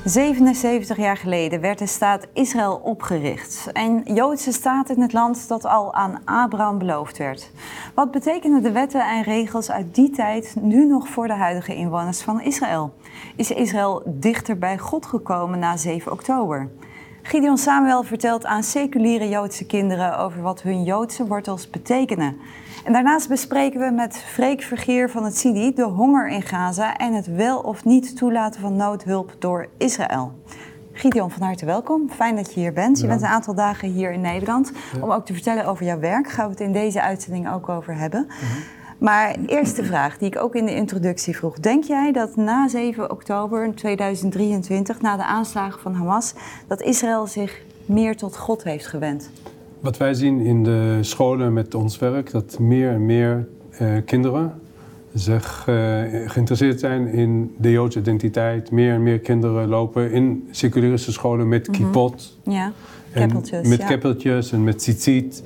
77 jaar geleden werd de staat Israël opgericht. Een Joodse staat in het land dat al aan Abraham beloofd werd. Wat betekenen de wetten en regels uit die tijd nu nog voor de huidige inwoners van Israël? Is Israël dichter bij God gekomen na 7 oktober? Gideon Samuel vertelt aan seculiere Joodse kinderen over wat hun Joodse wortels betekenen. En daarnaast bespreken we met Freek Vergeer van het CIDI de honger in Gaza en het wel of niet toelaten van noodhulp door Israël. Gideon, van harte welkom. Fijn dat je hier bent. Je bent een aantal dagen hier in Nederland om ook te vertellen over jouw werk. Daar gaan we het in deze uitzending ook over hebben. Maar eerste vraag die ik ook in de introductie vroeg. Denk jij dat na 7 oktober 2023, na de aanslagen van Hamas, dat Israël zich meer tot God heeft gewend? Wat wij zien in de scholen met ons werk, dat meer en meer kinderen zich geïnteresseerd zijn in de Joodse identiteit. Meer en meer kinderen lopen in seculiere scholen met kippot. Ja, keppeltjes. Met keppeltjes en met tzitzit.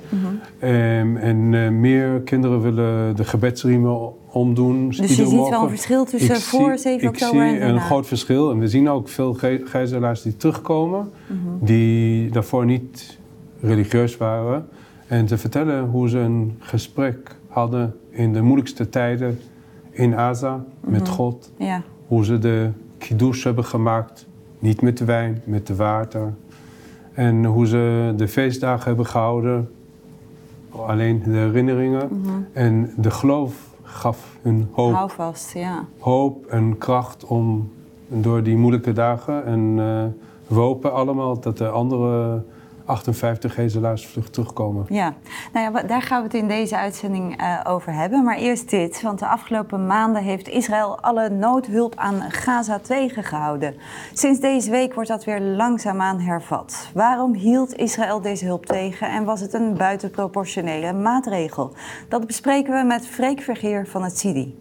Meer kinderen willen de gebedsriemen omdoen. Dus je ziet wel een verschil tussen voor 7 oktober en daarna? Ik zie een groot verschil. En we zien ook veel gijzelaars die terugkomen, die daarvoor niet religieus waren. En te vertellen hoe ze een gesprek hadden in de moeilijkste tijden in Gaza met God. Ja. Hoe ze de kiddush hebben gemaakt, niet met de wijn, met de water. En hoe ze de feestdagen hebben gehouden, alleen de herinneringen. En de geloof gaf hun hoop. Hou vast, ja. Hoop en kracht om door die moeilijke dagen. En we hopen allemaal dat de andere 58 gijzelaars vlug terugkomen. Ja, nou ja, daar gaan we het in deze uitzending over hebben. Maar eerst dit, want de afgelopen maanden heeft Israël alle noodhulp aan Gaza tegengehouden. Sinds deze week wordt dat weer langzaamaan hervat. Waarom hield Israël deze hulp tegen en was het een buitenproportionele maatregel? Dat bespreken we met Freek Vergeer van het CIDI.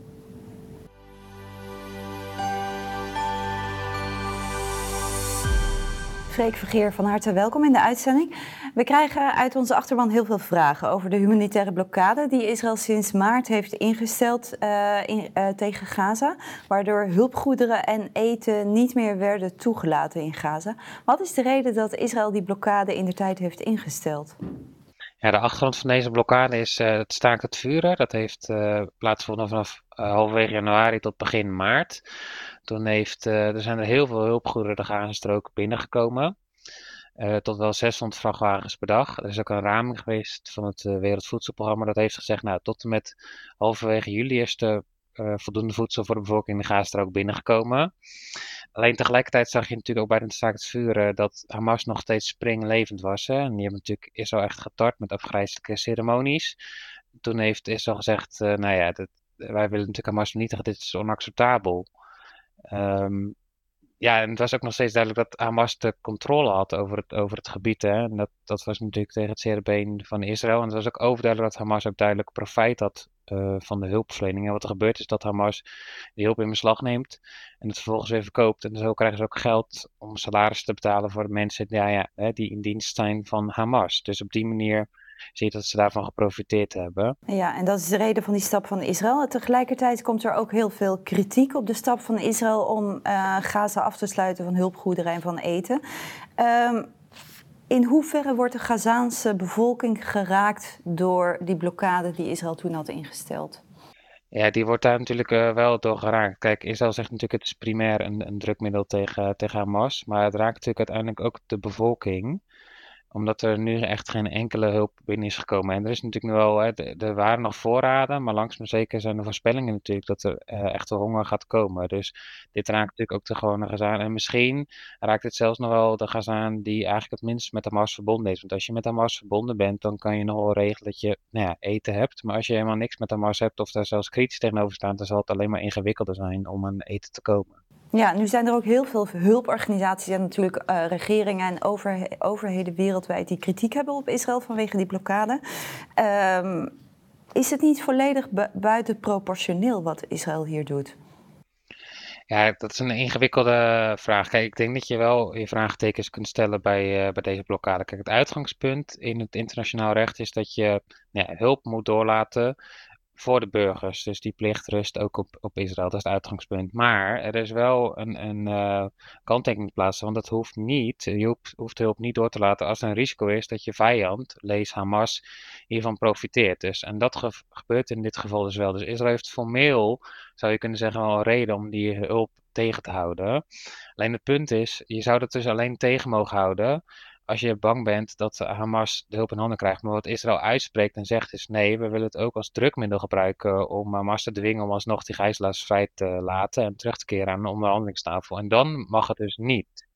Freek Vergeer, van harte welkom in de uitzending. We krijgen uit onze achterban heel veel vragen over de humanitaire blokkade die Israël sinds maart heeft ingesteld tegen Gaza, waardoor hulpgoederen en eten niet meer werden toegelaten in Gaza. Wat is de reden dat Israël die blokkade indertijd heeft ingesteld? Ja, de achtergrond van deze blokkade is het staakt het vuren. Dat heeft plaatsgevonden vanaf halverwege januari tot begin maart. Toen er zijn er heel veel hulpgoederen de Gazastrook binnengekomen. Tot wel 600 vrachtwagens per dag. Er is ook een raming geweest van het Wereldvoedselprogramma. Dat heeft gezegd, nou, tot en met halverwege juli is er voldoende voedsel voor de bevolking in de Gazastrook binnengekomen. Alleen tegelijkertijd zag je natuurlijk ook bij het staakt het vuren dat Hamas nog steeds springlevend was. Hè? En die hebben natuurlijk Israël echt getart met afgrijzelijke ceremonies. Toen heeft Israël gezegd, wij willen natuurlijk Hamas vernietigen, dit is onacceptabel. En het was ook nog steeds duidelijk dat Hamas de controle had over het gebied. Hè? En dat was natuurlijk tegen het zere been van Israël. En het was ook overduidelijk dat Hamas ook duidelijk profijt had van de hulpverlening. En wat er gebeurt is dat Hamas die hulp in beslag neemt en het vervolgens weer verkoopt. En zo krijgen ze ook geld om salarissen te betalen voor de mensen die in dienst zijn van Hamas. Dus op die manier zie je dat ze daarvan geprofiteerd hebben. Ja, en dat is de reden van die stap van Israël. Tegelijkertijd komt er ook heel veel kritiek op de stap van Israël om Gaza af te sluiten van hulpgoederen en van eten. In hoeverre wordt de Gazaanse bevolking geraakt door die blokkade die Israël toen had ingesteld? Ja, die wordt daar natuurlijk wel door geraakt. Kijk, Israël zegt natuurlijk het is primair een drukmiddel tegen Hamas. Maar het raakt natuurlijk uiteindelijk ook de bevolking, omdat er nu echt geen enkele hulp binnen is gekomen. En er is natuurlijk nu wel, er waren nog voorraden, maar langzaam maar zeker zijn er voorspellingen natuurlijk dat er echt wel honger gaat komen. Dus dit raakt natuurlijk ook de gewone Gazaan. En misschien raakt het zelfs nog wel de Gazaan die eigenlijk het minst met Hamas verbonden is. Want als je met Hamas verbonden bent, dan kan je nog wel regelen dat je eten hebt. Maar als je helemaal niks met Hamas hebt of daar zelfs kritisch tegenover staat, dan zal het alleen maar ingewikkelder zijn om aan eten te komen. Ja, nu zijn er ook heel veel hulporganisaties en natuurlijk regeringen en overheden wereldwijd die kritiek hebben op Israël vanwege die blokkade. Is het niet volledig buitenproportioneel wat Israël hier doet? Ja, dat is een ingewikkelde vraag. Kijk, ik denk dat je wel je vraagtekens kunt stellen bij deze blokkade. Kijk, het uitgangspunt in het internationaal recht is dat je hulp moet doorlaten voor de burgers. Dus die plicht rust ook op Israël, dat is het uitgangspunt. Maar er is wel een kanttekening te plaatsen, want dat hoeft niet. Je hoeft de hulp niet door te laten als er een risico is dat je vijand, lees Hamas, hiervan profiteert. Dus, en dat gebeurt in dit geval dus wel. Dus Israël heeft formeel, zou je kunnen zeggen, wel een reden om die hulp tegen te houden. Alleen het punt is, je zou dat dus alleen tegen mogen houden als je bang bent dat Hamas de hulp in handen krijgt. Maar wat Israël uitspreekt en zegt is nee, we willen het ook als drukmiddel gebruiken om Hamas te dwingen om alsnog die gijzelaars vrij te laten en terug te keren aan de onderhandelingstafel. En dan mag het dus niet.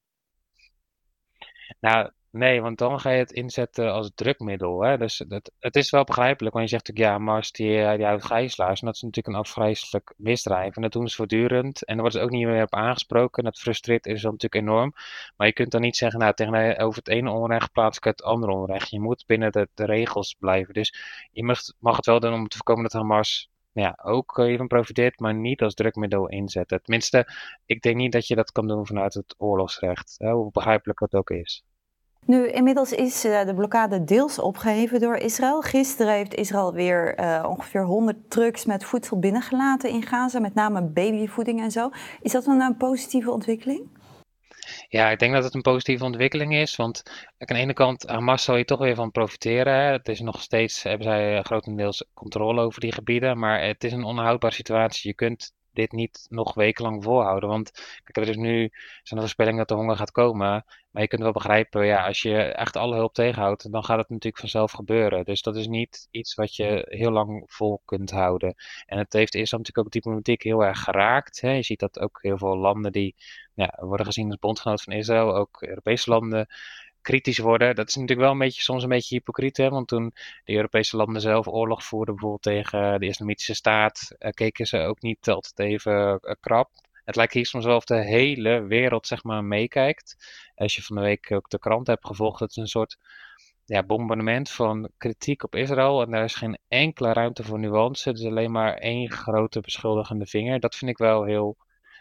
Nou, nee, want dan ga je het inzetten als drukmiddel. Hè? Dus het is wel begrijpelijk, want je zegt natuurlijk, ja, Mars die houdt gijzelaars. En dat is natuurlijk een afgrijselijk misdrijf. En dat doen ze voortdurend. En daar worden ze ook niet meer op aangesproken. En dat frustreert is dan natuurlijk enorm. Maar je kunt dan niet zeggen, nou, over het ene onrecht plaats ik het andere onrecht. Je moet binnen de regels blijven. Dus je mag het wel doen om te voorkomen dat Hamas ook hiervan profiteert, maar niet als drukmiddel inzetten. Tenminste, ik denk niet dat je dat kan doen vanuit het oorlogsrecht. Hè, hoe begrijpelijk dat ook is. Nu, inmiddels is de blokkade deels opgeheven door Israël. Gisteren heeft Israël weer ongeveer 100 trucks met voedsel binnengelaten in Gaza, met name babyvoeding en zo. Is dat een positieve ontwikkeling? Ja, ik denk dat het een positieve ontwikkeling is, want aan de ene kant, Hamas zal je toch weer van profiteren. Hè. Het is nog steeds, hebben zij grotendeels controle over die gebieden, maar het is een onhoudbare situatie. Je kunt dit niet nog wekenlang volhouden, want kijk, er is nu zijn de voorspellingen dat de honger gaat komen, maar je kunt wel begrijpen, ja, als je echt alle hulp tegenhoudt, dan gaat het natuurlijk vanzelf gebeuren. Dus dat is niet iets wat je heel lang vol kunt houden. En het heeft Israël natuurlijk ook diplomatiek heel erg geraakt. Hè. Je ziet dat ook heel veel landen die worden gezien als bondgenoot van Israël, ook Europese landen, kritisch worden. Dat is natuurlijk wel soms een beetje hypocriet, hè? Want toen de Europese landen zelf oorlog voerden, bijvoorbeeld tegen de Islamitische Staat, keken ze ook niet altijd even krap. Het lijkt hier soms wel of de hele wereld, zeg maar, meekijkt. Als je van de week ook de krant hebt gevolgd, het is een soort bombardement van kritiek op Israël. En daar is geen enkele ruimte voor nuance. Het is alleen maar één grote beschuldigende vinger. Dat vind ik wel heel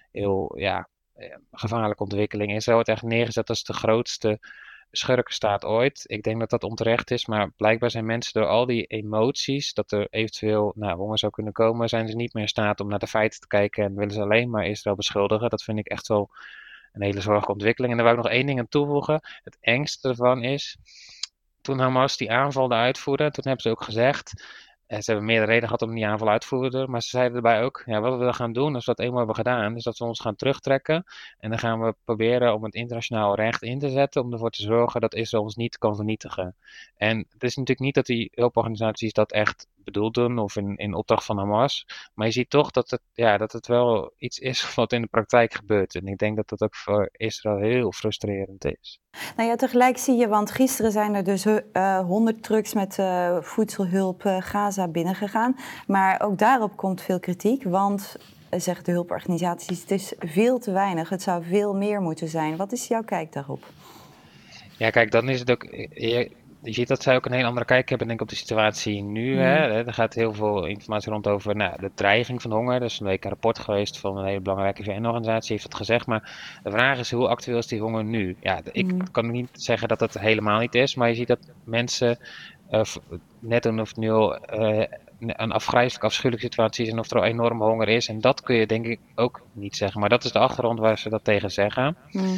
gevaarlijke ontwikkeling. Israël wordt echt neergezet als de grootste schurkenstaat ooit. Ik denk dat dat onterecht is, maar blijkbaar zijn mensen door al die emoties, dat er eventueel honger zou kunnen komen, zijn ze niet meer in staat om naar de feiten te kijken en willen ze alleen maar Israël beschuldigen. Dat vind ik echt wel een hele zorgelijke ontwikkeling. En daar wou ik nog één ding aan toevoegen. Het engste ervan is, toen Hamas die aanval uitvoerde, toen hebben ze ook gezegd, ze hebben meerdere redenen gehad om die aanval uit te voeren, maar ze zeiden erbij ook, wat we gaan doen als we dat eenmaal hebben gedaan, is dat we ons gaan terugtrekken en dan gaan we proberen om het internationaal recht in te zetten om ervoor te zorgen dat Israël ons niet kan vernietigen. En het is natuurlijk niet dat die hulporganisaties dat echt bedoeld doen of in opdracht van Hamas, maar je ziet toch dat het wel iets is wat in de praktijk gebeurt. En ik denk dat dat ook voor Israël heel frustrerend is. Nou ja, tegelijk zie je, want gisteren zijn er dus 100 trucks met voedselhulp Gaza binnengegaan. Maar ook daarop komt veel kritiek, want, zeggen de hulporganisaties, het is veel te weinig. Het zou veel meer moeten zijn. Wat is jouw kijk daarop? Ja, kijk, dan is het ook. Je ziet dat zij ook een hele andere kijk hebben, denk ik, op de situatie nu. Hè. Er gaat heel veel informatie rond over de dreiging van honger. Er is een week een rapport geweest van een hele belangrijke VN-organisatie, heeft dat gezegd. Maar de vraag is, hoe actueel is die honger nu? Ja, ik kan niet zeggen dat het helemaal niet is, maar je ziet dat mensen net doen of het nu al een afschuwelijke situatie is en of er al enorm honger is. En dat kun je denk ik ook niet zeggen. Maar dat is de achtergrond waar ze dat tegen zeggen.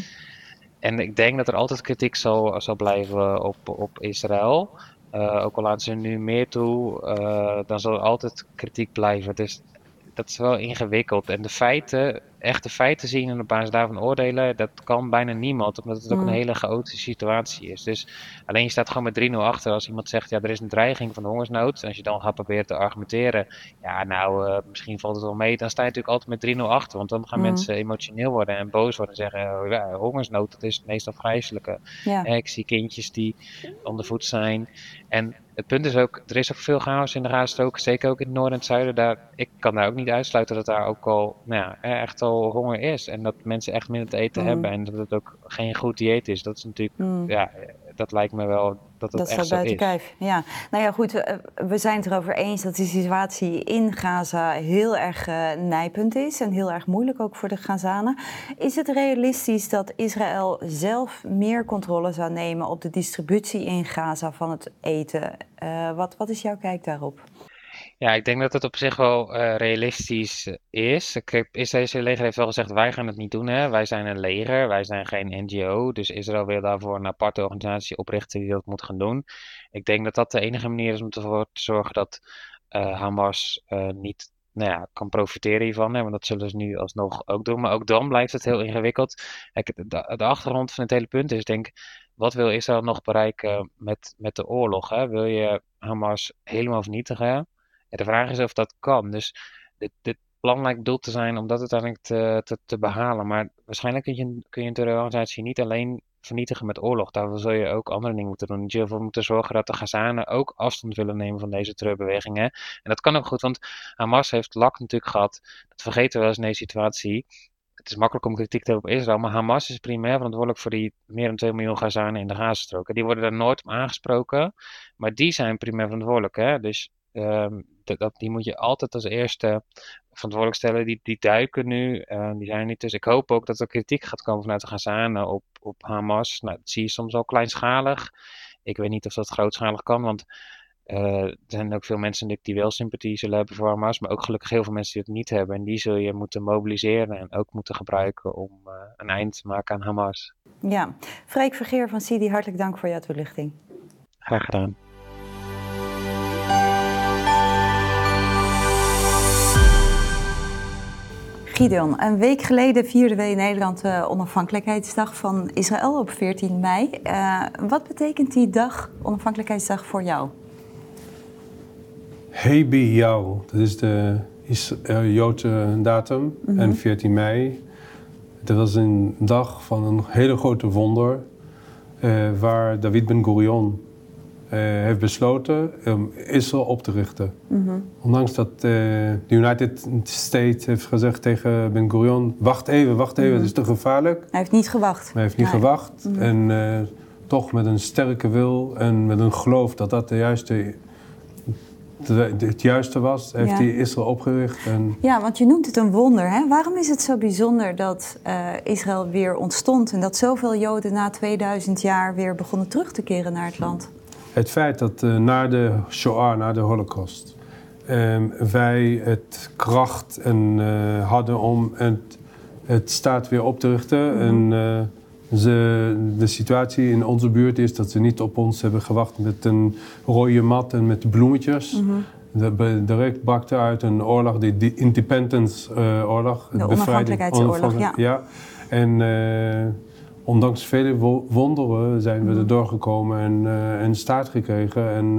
En ik denk dat er altijd kritiek zal blijven op Israël. Ook al laten ze nu meer toe, dan zal er altijd kritiek blijven. Dus dat is wel ingewikkeld. En echte feiten zien en op basis daarvan oordelen, dat kan bijna niemand, omdat het ook een hele chaotische situatie is. Dus alleen je staat gewoon met 3-0 achter als iemand zegt, er is een dreiging van de hongersnood. En als je dan gaat proberen te argumenteren, misschien valt het wel mee, dan sta je natuurlijk altijd met 3-0 achter. Want dan gaan mensen emotioneel worden en boos worden en zeggen, hongersnood, dat is het meest afgrijzelijke. Ja. Ik zie kindjes die ondervoed zijn. En het punt is ook, er is ook veel chaos in de Gazastrook, zeker ook in het noorden en het zuiden. Ik kan daar ook niet uitsluiten dat daar ook al echt al honger is. En dat mensen echt minder te eten hebben en dat het ook geen goed dieet is. Dat is natuurlijk, dat lijkt me wel dat het echt zo is. buiten kijf, ja. Nou ja, goed, we zijn het erover eens dat de situatie in Gaza heel erg nijpend is en heel erg moeilijk ook voor de Gazanen. Is het realistisch dat Israël zelf meer controle zou nemen op de distributie in Gaza van het eten? Wat is jouw kijk daarop? Ja, ik denk dat het op zich wel realistisch is. Het Israëlische leger heeft wel gezegd, wij gaan het niet doen. Hè. Wij zijn een leger, wij zijn geen NGO. Dus Israël wil daarvoor een aparte organisatie oprichten die dat moet gaan doen. Ik denk dat dat de enige manier is om ervoor te zorgen dat Hamas niet kan profiteren hiervan. Hè, want dat zullen ze nu alsnog ook doen. Maar ook dan blijft het heel ingewikkeld. Kijk, de achtergrond van het hele punt is, denk ik, wat wil Israël nog bereiken met de oorlog? Hè? Wil je Hamas helemaal vernietigen? Ja, de vraag is of dat kan. Dus dit plan lijkt bedoeld te zijn om dat uiteindelijk te behalen. Maar waarschijnlijk kun je een terreurorganisatie niet alleen vernietigen met oorlog. Daarvoor zul je ook andere dingen moeten doen. Je zult ervoor moeten zorgen dat de Gazanen ook afstand willen nemen van deze terreurbewegingen. En dat kan ook goed, want Hamas heeft lak natuurlijk gehad. Dat vergeten we wel eens in deze situatie. Het is makkelijk om kritiek te hebben op Israël, maar Hamas is primair verantwoordelijk voor die meer dan 2 miljoen Gazanen in de Gazastrook. Die worden daar nooit op aangesproken, maar die zijn primair verantwoordelijk. Hè? Dus die moet je altijd als eerste verantwoordelijk stellen. Die duiken nu, die zijn er niet. Dus ik hoop ook dat er kritiek gaat komen vanuit de Gazanen op Hamas. Nou, dat zie je soms al kleinschalig. Ik weet niet of dat grootschalig kan, want er zijn ook veel mensen die wel sympathie zullen hebben voor Hamas, maar ook gelukkig heel veel mensen die het niet hebben. En die zul je moeten mobiliseren en ook moeten gebruiken om een eind te maken aan Hamas. Ja, Freek Vergeer van Sidi, hartelijk dank voor jouw toelichting. Graag gedaan. Gideon, een week geleden vierden we in Nederland de onafhankelijkheidsdag van Israël op 14 mei. Wat betekent die dag, onafhankelijkheidsdag, voor jou? Hey B'Yav, dat is de Joodse datum. En 14 mei, dat was een dag van een hele grote wonder. Waar David Ben-Gurion heeft besloten om Israël op te richten. Ondanks dat de United States heeft gezegd tegen Ben-Gurion, wacht even, het is te gevaarlijk. Hij heeft niet gewacht. Hij heeft niet gewacht. En toch met een sterke wil en met een geloof dat dat het juiste was, heeft hij Israël opgericht. Ja, want je noemt het een wonder. Hè? Waarom is het zo bijzonder dat Israël weer ontstond en dat zoveel Joden na 2000 jaar weer begonnen terug te keren naar het land? Het feit dat na de Shoah, na de Holocaust, wij het kracht hadden om het staat weer op te richten. En de situatie in onze buurt is dat ze niet op ons hebben gewacht met een rode mat en met bloemetjes. Direct brak uit een oorlog, de Independence-oorlog. De onafhankelijkheidsoorlog, ja. En ondanks vele wonderen zijn we erdoor gekomen en staat gekregen. En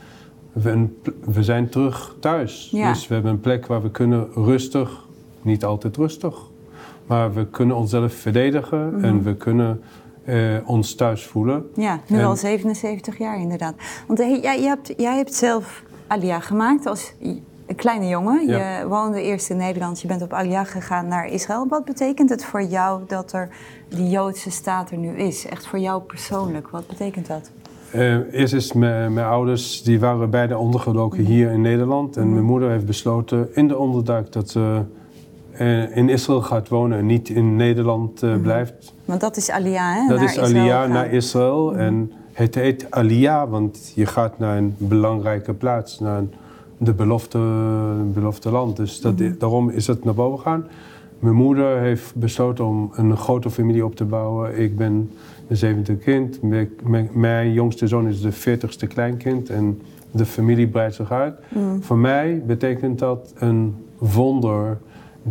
we zijn terug thuis. Ja. Dus we hebben een plek waar we kunnen rustig, niet altijd rustig, maar we kunnen onszelf verdedigen en we kunnen ons thuis voelen. Ja, nu al 77 jaar inderdaad. Want jij hebt zelf Aliyah gemaakt als een kleine jongen. Ja. Je woonde eerst in Nederland, je bent op Aliyah gegaan naar Israël. Wat betekent het voor jou dat die Joodse staat er nu is? Echt voor jou persoonlijk, wat betekent dat? Eerst is mijn ouders, die waren beide ondergedoken hier in Nederland. En mijn moeder heeft besloten in de onderduik dat ze in Israël gaat wonen en niet in Nederland blijft. Want dat is Aliyah, hè? Dat is Aliyah naar Israël. En het heet Aliyah, want je gaat naar een belangrijke plaats, naar de belofte land. Dus daarom is het naar boven gegaan. Mijn moeder heeft besloten om een grote familie op te bouwen. Ik ben de 7e kind. Mijn jongste zoon is de 40ste kleinkind. En de familie breidt zich uit. Voor mij betekent dat een wonder,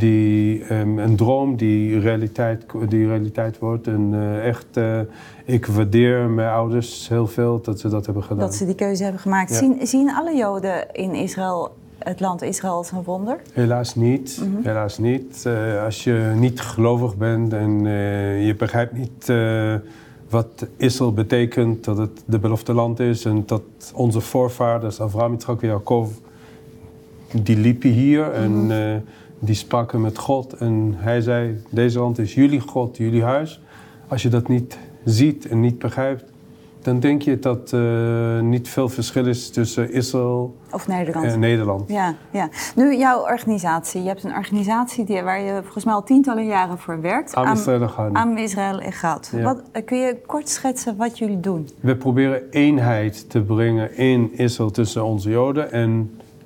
een droom die realiteit wordt. En ik waardeer mijn ouders heel veel dat ze dat hebben gedaan. Dat ze die keuze hebben gemaakt. Ja. Zien alle Joden in Israël het land Israël als een wonder? Helaas niet. Helaas niet. Als je niet gelovig bent en je begrijpt niet wat Israël betekent, dat het de belofte land is en dat onze voorvaders, Abraham, Yitzchak en Jacob, die liepen hier en die spraken met God. En hij zei, deze land is jullie God, jullie huis. Als je dat niet ziet en niet begrijpt, dan denk je dat niet veel verschil is tussen Israël en Nederland. Ja. Nu jouw organisatie. Je hebt een organisatie waar je volgens mij al tientallen jaren voor werkt. Am Israël Echad. Ja. Kun je kort schetsen wat jullie doen? We proberen eenheid te brengen in Israël tussen onze Joden en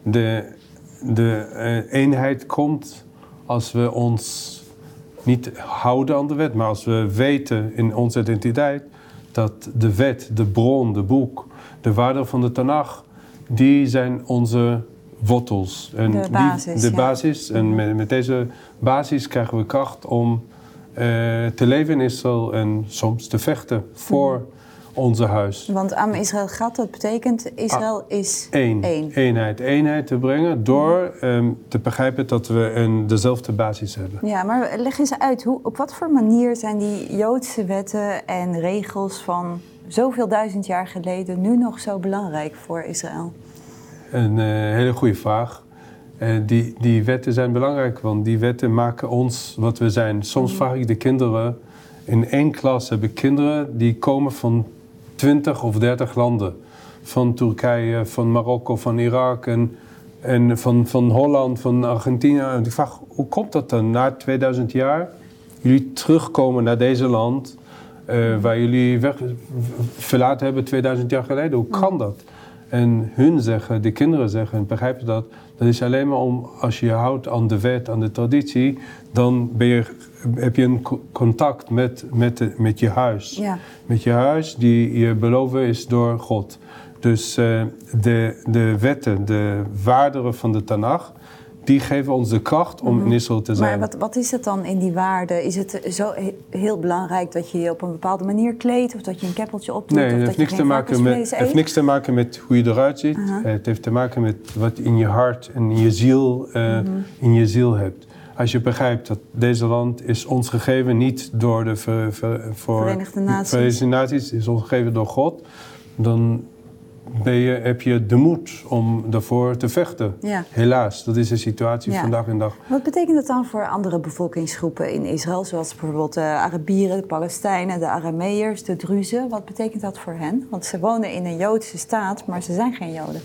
de eenheid komt als we ons niet houden aan de wet, maar als we weten in onze identiteit dat de wet, de bron, de boek, de waarden van de Tanach, die zijn onze wortels. En de basis. De basis. En met deze basis krijgen we kracht om te leven in Israël en soms te vechten voor onze huis. Want Am Israël Gad, dat betekent Israël is één. Eenheid te brengen door te begrijpen dat we dezelfde basis hebben. Ja, maar leg eens uit, op wat voor manier zijn die Joodse wetten en regels van zoveel duizend jaar geleden nu nog zo belangrijk voor Israël? Een hele goede vraag. Die wetten zijn belangrijk, want die wetten maken ons wat we zijn. Soms vraag ik de kinderen, in één klas hebben kinderen die komen van 20 of 30 landen. Van Turkije, van Marokko, van Irak en van Holland, van Argentinië. En ik vraag, hoe komt dat dan na 2000 jaar? Jullie terugkomen naar deze land waar jullie verlaten hebben 2000 jaar geleden. Hoe kan dat? En de kinderen zeggen, begrijpen dat is alleen maar als je houdt aan de wet, aan de traditie, dan heb je een contact met je huis. Ja. Met je huis die je beloven is door God. Dus de wetten, de waarden van de Tanach, die geven ons de kracht om in Israël te zijn. Maar wat is het dan in die waarden? Is het zo heel belangrijk dat je je op een bepaalde manier kleedt of dat je een keppeltje opdoet? Nee, het heeft niks te maken met hoe je eruit ziet. Het heeft te maken met wat in je hart en in je ziel hebt. Als je begrijpt dat deze land is ons gegeven niet door de Verenigde Naties, is ons gegeven door God, dan heb je de moed om daarvoor te vechten. Ja. Helaas, dat is de situatie vandaag de dag. Wat betekent dat dan voor andere bevolkingsgroepen in Israël, zoals bijvoorbeeld de Arabieren, de Palestijnen, de Arameërs, de Druzen? Wat betekent dat voor hen? Want ze wonen in een Joodse staat, maar ze zijn geen Joden.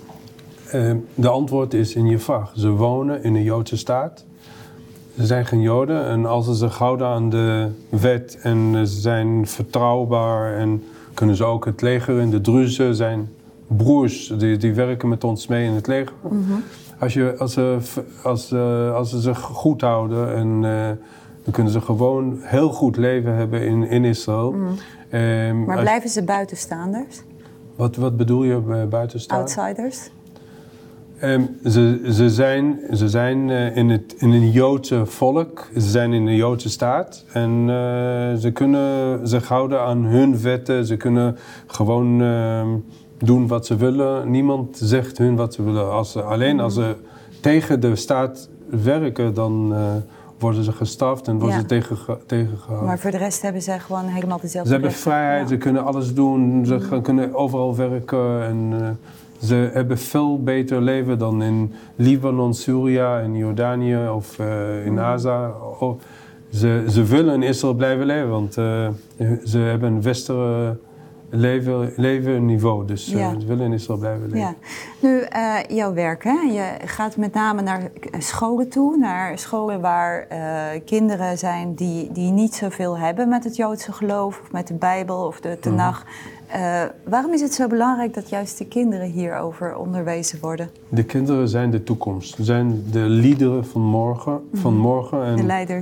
De antwoord is in je vraag. Ze wonen in een Joodse staat. Ze zijn geen Joden en als ze zich houden aan de wet en ze zijn vertrouwbaar en kunnen ze ook het leger in. De Druzen zijn broers, die werken met ons mee in het leger. Als ze zich goed houden, dan kunnen ze gewoon heel goed leven hebben in Israël. Maar blijven ze buitenstaanders? Wat bedoel je bij buitenstaanders? Outsiders? Ze zijn in een Joodse volk, ze zijn in een Joodse staat en ze kunnen zich houden aan hun wetten, ze kunnen gewoon doen wat ze willen. Niemand zegt hun wat ze willen. Als ze tegen de staat werken, dan worden ze gestraft en worden ze tegengehouden. Maar voor de rest hebben ze gewoon helemaal dezelfde Ze hebben vrijheid, ze kunnen alles doen, ze kunnen overal werken en ze hebben veel beter leven dan in Libanon, Syrië, in Jordanië of in Gaza. Ze willen in Israël blijven leven, want ze hebben een westeren levenniveau. Dus ze willen in Israël blijven leven. Ja. Nu, jouw werk, hè? Je gaat met name naar scholen toe. Naar scholen waar kinderen zijn die niet zoveel hebben met het Joodse geloof, of met de Bijbel of de Tenach. Waarom is het zo belangrijk dat juist de kinderen hierover onderwezen worden? De kinderen zijn de toekomst. Ze zijn de liederen van morgen. En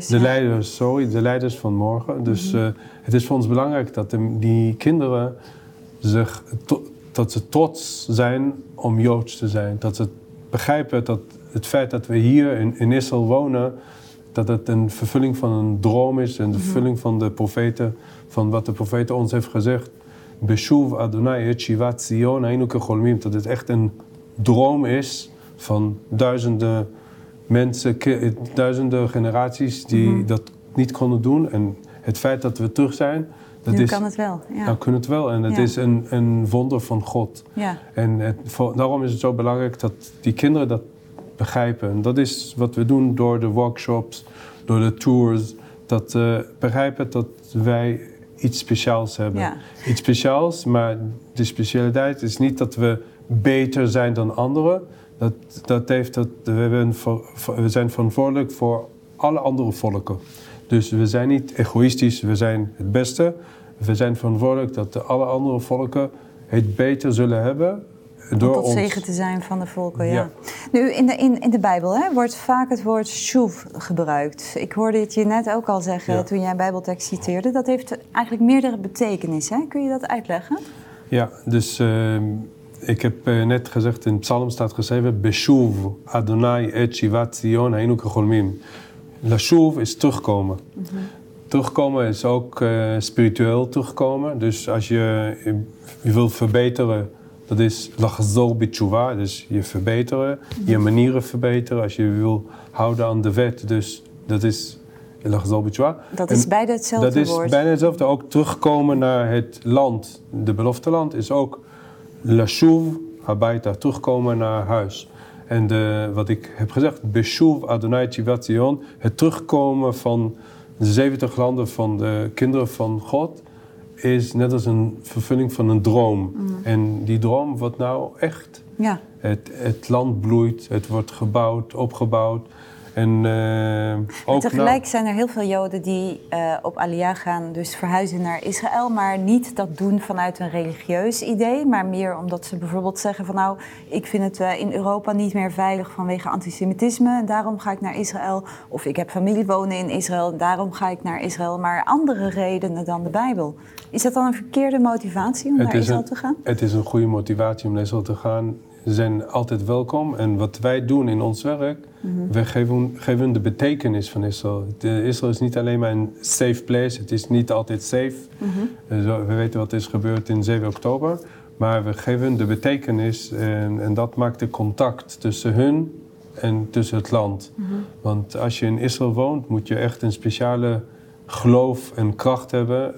de leiders van morgen. Dus het is voor ons belangrijk dat die kinderen dat ze trots zijn om Joods te zijn. Dat ze begrijpen dat het feit dat we hier in Israël wonen, dat het een vervulling van een droom is. En de vervulling van de profeten, van wat de profeten ons heeft gezegd. Beshuv Adonai et Shivat Zion Haynu Kecholmim. Dat het echt een droom is van duizenden mensen, duizenden generaties die dat niet konden doen. En het feit dat we terug zijn, kan het wel. Ja. Dan kan het wel. En het is een wonder van God. Ja. En daarom is het zo belangrijk dat die kinderen dat begrijpen. En dat is wat we doen door de workshops, door de tours. Dat begrijpen dat wij iets speciaals hebben. Ja. Iets speciaals, maar de specialiteit is niet dat we beter zijn dan anderen. We zijn verantwoordelijk voor alle andere volken. Dus we zijn niet egoïstisch, we zijn het beste. We zijn verantwoordelijk dat alle andere volken het beter zullen hebben. door tot ons. zegen te zijn van de volken, ja. Ja. Nu, in de Bijbel wordt vaak het woord shuv gebruikt. Ik hoorde het je net ook al zeggen toen jij een Bijbeltekst citeerde. Dat heeft eigenlijk meerdere betekenissen. Kun je dat uitleggen? Ja, dus ik heb net gezegd, in Psalm staat geschreven, Beshuv Adonai et shivat Zion haynu kecholmim. Lashuv is terugkomen. Terugkomen is ook spiritueel terugkomen. Dus als je wil verbeteren, dat is lachzor b'tshuva, dus je verbeteren, je manieren verbeteren. Als je wil houden aan de wet, dus dat is lachzor b'tshuva. Dat is bijna hetzelfde woord. Dat is bijna hetzelfde. Ook terugkomen naar het land, de belofte land, is ook lashuv habayta, terugkomen naar huis. En wat ik heb gezegd, beshuv Adonai shivat Zion, het terugkomen van de 70 landen van de kinderen van God, is net als een vervulling van een droom. En die droom wordt nou echt. Ja. Het land bloeit, het wordt gebouwd, opgebouwd. En ook tegelijk zijn er heel veel Joden die op Aliyah gaan, dus verhuizen naar Israël, maar niet dat doen vanuit een religieus idee, maar meer omdat ze bijvoorbeeld zeggen van nou, ik vind het in Europa niet meer veilig vanwege antisemitisme en daarom ga ik naar Israël. Of ik heb familie wonen in Israël en daarom ga ik naar Israël, maar andere redenen dan de Bijbel. Is dat dan een verkeerde motivatie om naar Israël te gaan? Het is een goede motivatie om naar Israël te gaan. Ze zijn altijd welkom. En wat wij doen in ons werk, wij geven de betekenis van Israël. Israël is niet alleen maar een safe place, het is niet altijd safe. We weten wat is gebeurd in 7 oktober. Maar we geven de betekenis en dat maakt de contact tussen hun en tussen het land. Want als je in Israël woont, moet je echt een speciale geloof en kracht hebben.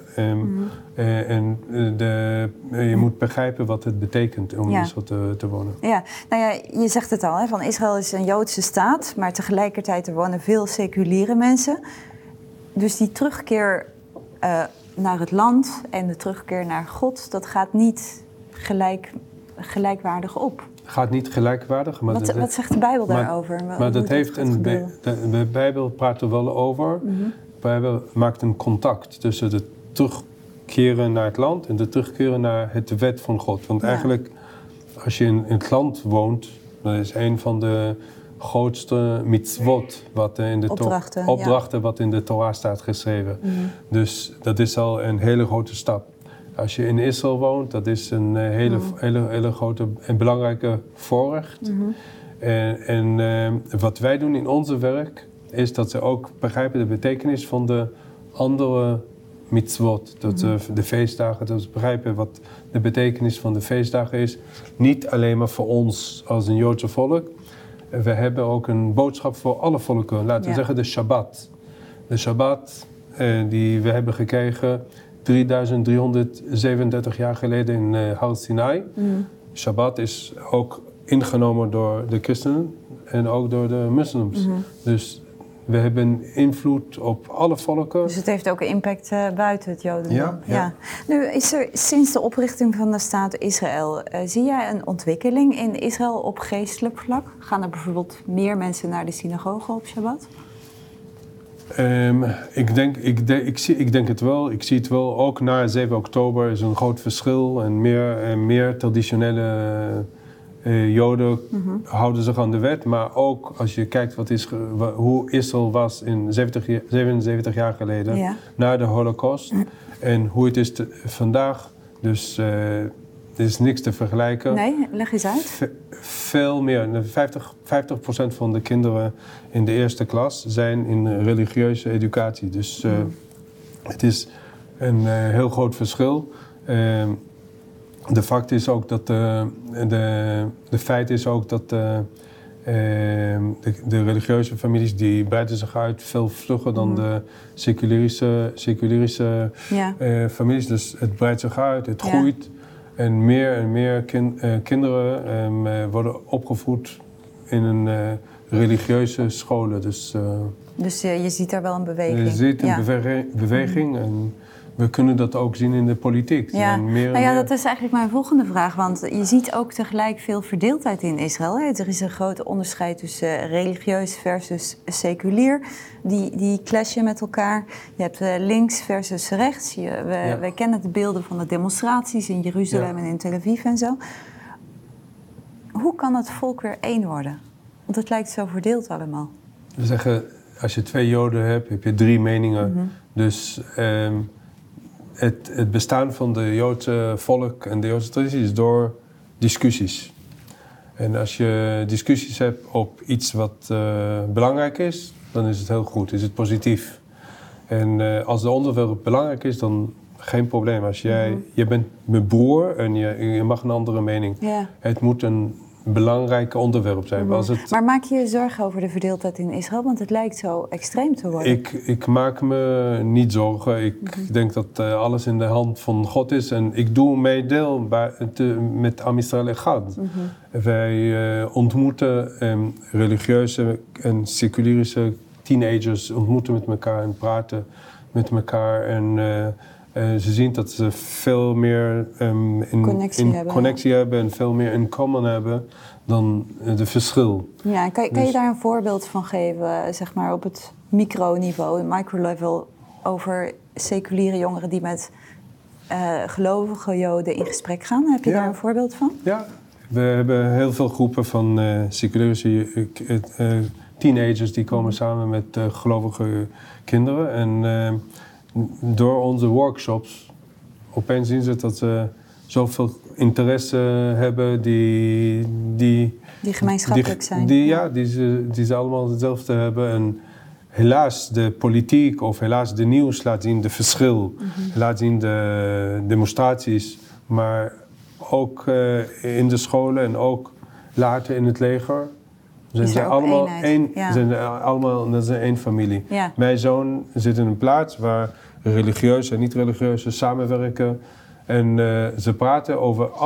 Je moet begrijpen wat het betekent om in Israël te wonen. Ja, nou ja, je zegt het al, van Israël is een Joodse staat, maar tegelijkertijd er wonen veel seculiere mensen. Dus die terugkeer naar het land en de terugkeer naar God, dat gaat niet gelijkwaardig op. Gaat niet gelijkwaardig. Maar wat zegt de Bijbel daarover? Maar dat heeft de Bijbel praat er wel over. De Bijbel maakt een contact tussen de terugkeren naar het land en de terugkeren naar het wet van God. Want eigenlijk, als je in het land woont, dat is een van de grootste mitzvot wat in de opdrachten wat in de Torah staat geschreven. Dus dat is al een hele grote stap. Als je in Israël woont, dat is een hele grote en belangrijke voorrecht. En wat wij doen in onze werk, is dat ze ook begrijpen de betekenis van de andere mitzvot. Dat de feestdagen, dat ze begrijpen wat de betekenis van de feestdagen is. Niet alleen maar voor ons als een Joodse volk. We hebben ook een boodschap voor alle volken. Laten we zeggen de Shabbat. De Shabbat die we hebben gekregen 3337 jaar geleden in Har Sinai. Shabbat is ook ingenomen door de christenen en ook door de moslims. Dus we hebben invloed op alle volken. Dus het heeft ook een impact buiten het Jodendom. Ja. Nu is er sinds de oprichting van de staat Israël, zie jij een ontwikkeling in Israël op geestelijk vlak? Gaan er bijvoorbeeld meer mensen naar de synagoge op Shabbat? Ik denk het wel. Ik zie het wel. Ook na 7 oktober is een groot verschil. En meer traditionele Joden houden zich aan de wet. Maar ook als je kijkt hoe Israël was in 77 jaar geleden, na de Holocaust. En hoe het is vandaag. Dus er is niks te vergelijken. Nee, leg eens uit. Veel meer. 50% van de kinderen in de eerste klas zijn in religieuze educatie. Dus het is een heel groot verschil. De feit is ook dat de religieuze families die breiden zich uit veel vlugger dan de seculirische families. Dus het breidt zich uit, het groeit. En meer kinderen worden opgevoed in een religieuze scholen. Dus je ziet daar wel een beweging. Je ziet een beweging en we kunnen dat ook zien in de politiek. Ja, dat is eigenlijk mijn volgende vraag. Want je ziet ook tegelijk veel verdeeldheid in Israël. Er is een groot onderscheid tussen religieus versus seculier. Die clashen met elkaar. Je hebt links versus rechts. We kennen de beelden van de demonstraties in Jeruzalem en in Tel Aviv en zo. hoe kan het volk weer één worden? Want het lijkt zo verdeeld allemaal. We zeggen, als je 2 Joden hebt, heb je 3 meningen. Mm-hmm. Dus het bestaan van de Joodse volk en de Joodse traditie is door discussies. En als je discussies hebt op iets wat belangrijk is, dan is het heel goed, is het positief. En als de onderwerp belangrijk is, dan geen probleem. Als je bent mijn broer en je mag een andere mening. Yeah. Het moet een belangrijk onderwerp zijn. Mm-hmm. Als het, maar maak je je zorgen over de verdeeldheid in Israël? Want het lijkt zo extreem te worden. Ik maak me niet zorgen. Ik denk dat alles in de hand van God is. En ik doe mijn deel met Am Israël Echad. Wij ontmoeten religieuze en seculirische teenagers ontmoeten met elkaar en praten met elkaar. En ze zien dat ze veel meer connectie hebben en veel meer in common hebben dan de verschil. Ja, kan je daar een voorbeeld van geven, zeg maar op het microniveau, microlevel, over seculiere jongeren die met gelovige Joden in gesprek gaan? Heb je daar een voorbeeld van? Ja, we hebben heel veel groepen van seculirische teenagers die komen samen met gelovige kinderen. En door onze workshops opeens zien ze dat ze zoveel interesse hebben die gemeenschappelijk zijn. Die ze allemaal hetzelfde hebben. En helaas de politiek of helaas de nieuws laat zien de verschil. Laat zien de demonstraties. Maar ook in de scholen en ook later in het leger zijn ze allemaal één familie. Ja. Mijn zoon zit in een plaats waar religieuze en niet-religieuze samenwerken. En ze praten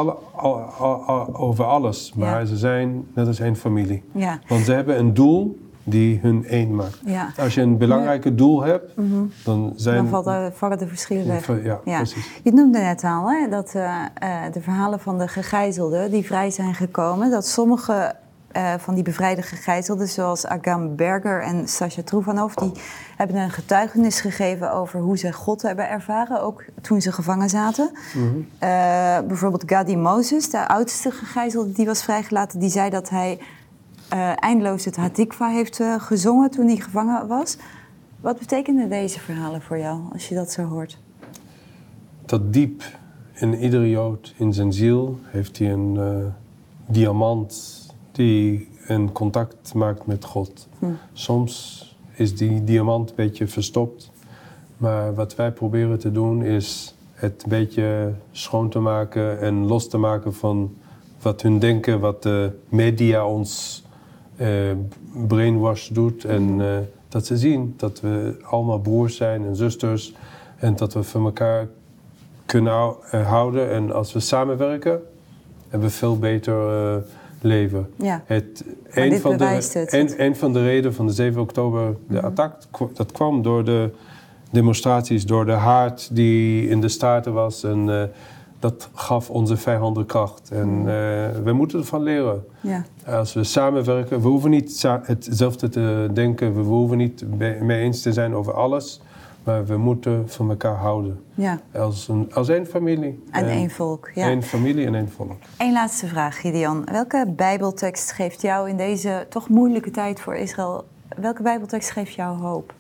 over alles, maar ze zijn net als één familie. Ja. Want ze hebben een doel die hun één maakt. Ja. Als je een belangrijk doel hebt, dan vallen de verschillen weg. Ja, precies. Je noemde net al dat de verhalen van de gegijzelden die vrij zijn gekomen, dat sommige van die bevrijde gegijzelden, zoals Agam Berger en Sasha Truvanov, die hebben een getuigenis gegeven over hoe ze God hebben ervaren, ook toen ze gevangen zaten. Bijvoorbeeld Gadi Moses, de oudste gegijzelde die was vrijgelaten, die zei dat hij eindeloos het Hatikva heeft gezongen toen hij gevangen was. Wat betekenen deze verhalen voor jou, als je dat zo hoort? Dat diep in iedere Jood, in zijn ziel, heeft hij een diamant die een contact maakt met God. Soms is die diamant een beetje verstopt. Maar wat wij proberen te doen is het een beetje schoon te maken en los te maken van wat hun denken, wat de media ons brainwash doet. En dat ze zien dat we allemaal broers zijn en zusters en dat we van elkaar kunnen houden. En als we samenwerken, hebben we veel beter leven. Ja. Een van de redenen van de 7 oktober, de attack, dat kwam door de demonstraties, door de haat die in de straten was. En dat gaf onze vijanden kracht. En we moeten ervan leren. Ja. Als we samenwerken, we hoeven niet hetzelfde te denken, we hoeven niet mee eens te zijn over alles. Maar we moeten van elkaar houden. Ja. Als één familie. En één volk. Ja. Één familie en één volk. Eén laatste vraag, Gideon. Welke bijbeltekst geeft jou in deze toch moeilijke tijd voor Israël, welke bijbeltekst geeft jou hoop?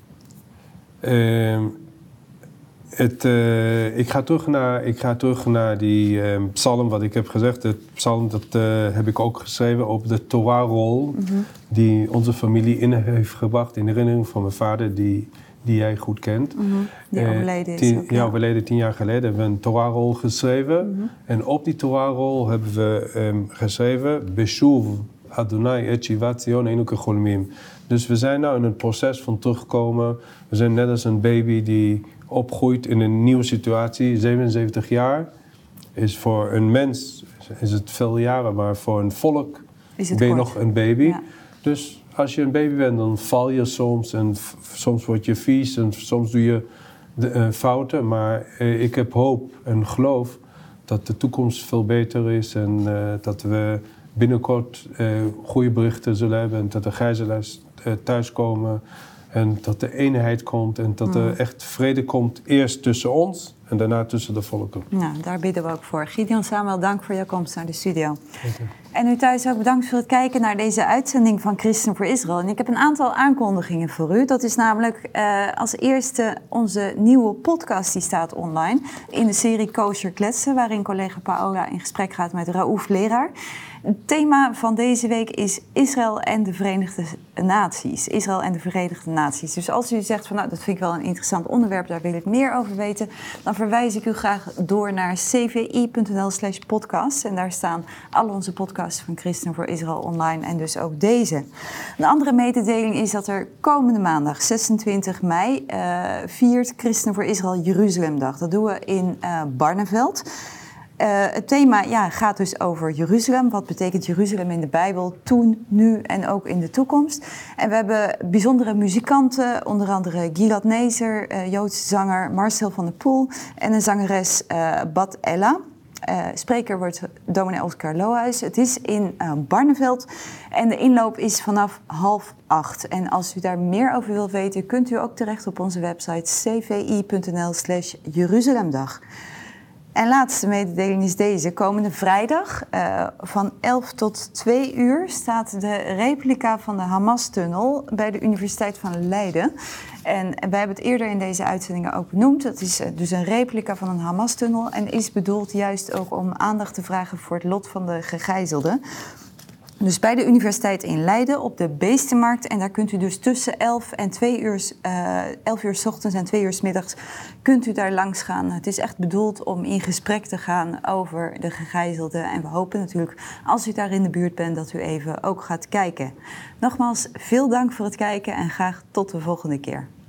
Ik ga terug naar die psalm wat ik heb gezegd. Het psalm dat heb ik ook geschreven op de Torahrol die onze familie in heeft gebracht in herinnering van mijn vader die jij goed kent. Die overleden is ook, ja, overleden 10 jaar geleden hebben we een Torahrol geschreven. En op die Torahrol hebben we geschreven Beshuv Adonai et Shivat Zion Einu Kecholmim. Dus we zijn nu in een proces van terugkomen. We zijn net als een baby die opgroeit in een nieuwe situatie. 77 jaar is voor een mens is het veel jaren, maar voor een volk ben je nog een baby. Ja. Dus als je een baby bent, dan val je soms en soms word je vies en soms doe je fouten. Maar ik heb hoop en geloof dat de toekomst veel beter is en dat we binnenkort goede berichten zullen hebben en dat de gijzelaars thuiskomen en dat de eenheid komt en dat er echt vrede komt, eerst tussen ons en daarna tussen de volken. Nou, daar bidden we ook voor. Gideon Samuel, dank voor jouw komst naar de studio. En u thuis ook bedankt voor het kijken naar deze uitzending van Christen voor Israël. En ik heb een aantal aankondigingen voor u. Dat is namelijk als eerste onze nieuwe podcast, die staat online. In de serie Kosher Kletsen, waarin collega Paola in gesprek gaat met Raouf Leraar. Het thema van deze week is Israël en de Verenigde Naties. Israël en de Verenigde Naties. Dus als u zegt van nou, dat vind ik wel een interessant onderwerp, daar wil ik meer over weten, dan verwijs ik u graag door naar cvi.nl/podcast. En daar staan al onze podcasts van Christen voor Israël online en dus ook deze. Een andere mededeling is dat er komende maandag, 26 mei, viert Christen voor Israël Jeruzalemdag. Dat doen we in Barneveld. Het thema gaat dus over Jeruzalem. Wat betekent Jeruzalem in de Bijbel toen, nu en ook in de toekomst? En we hebben bijzondere muzikanten, onder andere Gilad Nezer, Joodse zanger Marcel van der Poel en een zangeres Bat Ella. Spreker wordt dominee Oscar Lohuis. Het is in Barneveld en de inloop is vanaf 7:30. En als u daar meer over wilt weten, kunt u ook terecht op onze website cvi.nl/Jeruzalemdag. En laatste mededeling is deze. Komende vrijdag van 11 tot 2 uur staat de replica van de Hamas-tunnel bij de Universiteit van Leiden. En wij hebben het eerder in deze uitzendingen ook benoemd. Het is dus een replica van een Hamas-tunnel en is bedoeld juist ook om aandacht te vragen voor het lot van de gegijzelden. Dus bij de Universiteit in Leiden op de Beestenmarkt. En daar kunt u dus tussen 11 en 2 uur, 11 uur 's ochtends en 2 uur 's middags, kunt u daar langs gaan. Het is echt bedoeld om in gesprek te gaan over de gegijzelden. En we hopen natuurlijk, als u daar in de buurt bent, dat u even ook gaat kijken. Nogmaals, veel dank voor het kijken en graag tot de volgende keer.